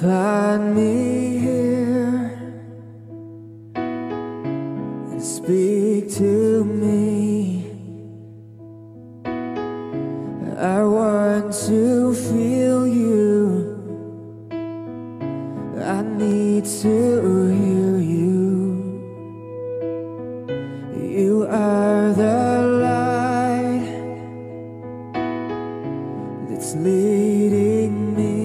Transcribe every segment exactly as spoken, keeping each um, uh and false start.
find me here and speak to me. I want to feel you. I need to hear you. You are the light that's leading me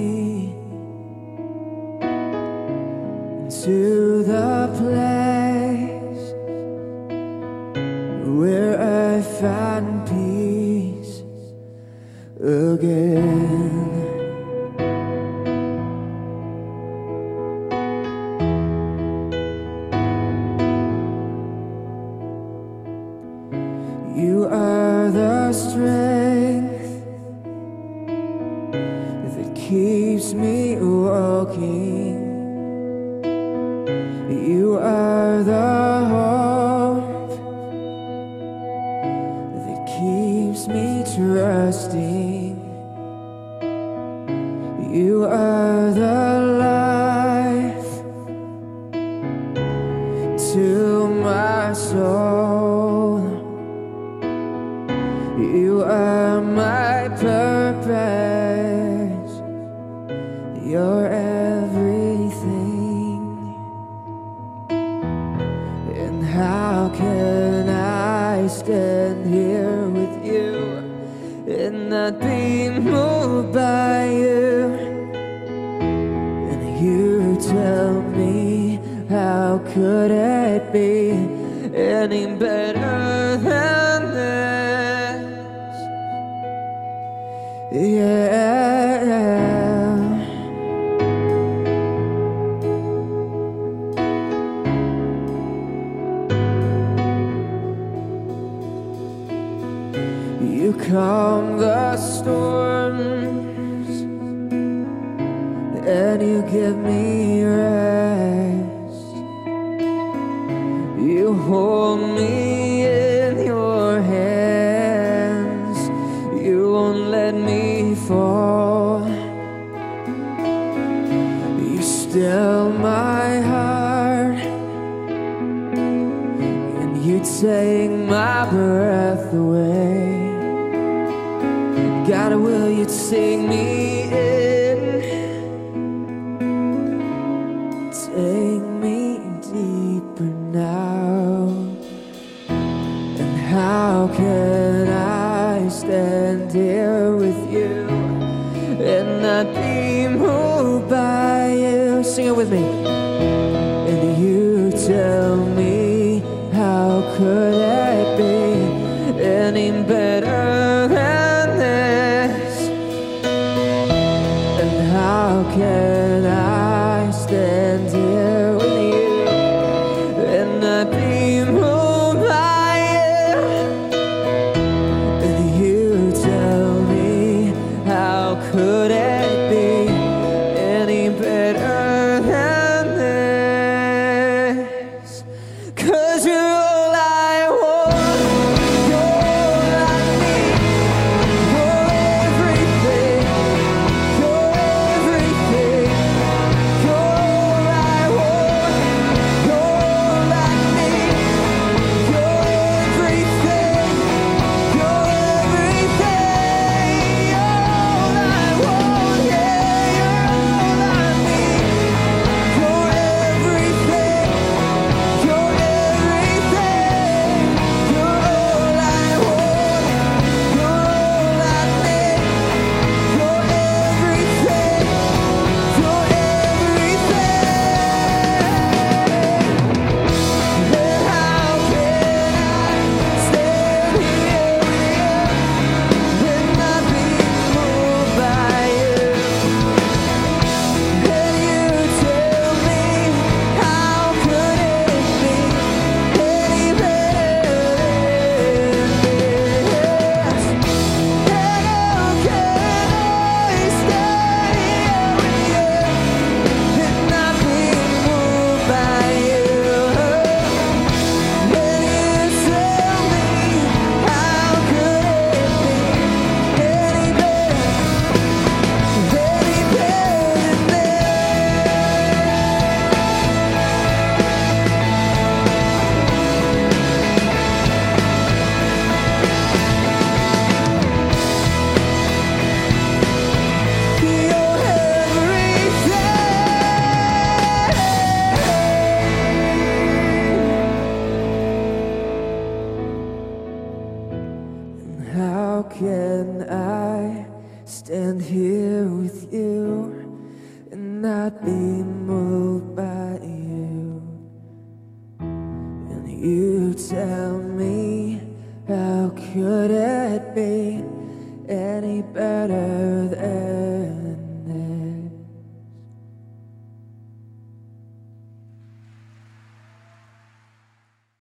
to the place where I find peace again. You are the strength that keeps me walking. You are the hope that keeps me trusting. You are the life to my soul. You are my purpose. You're everything. And how can I stand here with you and not be moved by you? And you tell me, how could it be any better than this? Yeah. You calm the storms and you give me rest. You hold me in your hands. You won't let me fall. You still my heart and you take my breath away. God, will you take me in? Take me deeper now. And how can I stand here with you and not be moved by you? Sing it with me. And you tell me, how could it be any better than this? And how can I stand here with you and not be moved by you? And you tell me, how could it be any better than this? 'Cause you're all I want. moved by